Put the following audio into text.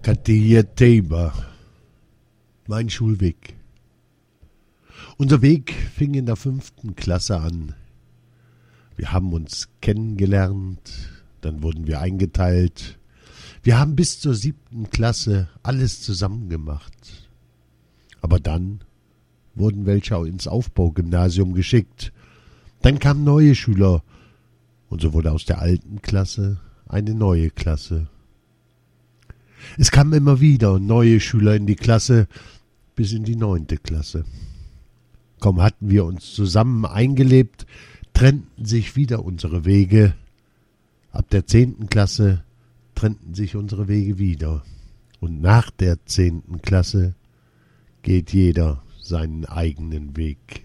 Katia Tabor, mein Schulweg. Unser Weg fing in der 5. Klasse an. Wir haben uns kennengelernt, dann wurden wir eingeteilt. Wir haben bis zur 7. Klasse alles zusammen gemacht. Aber dann wurden welche ins Aufbaugymnasium geschickt. Dann kamen neue Schüler und so wurde aus der alten Klasse eine neue Klasse. Es kamen immer wieder neue Schüler in die Klasse, bis in die 9. Klasse. Kaum hatten wir uns zusammen eingelebt, trennten sich wieder unsere Wege. Ab der 10. Klasse trennten sich unsere Wege wieder. Und nach der 10. Klasse geht jeder seinen eigenen Weg.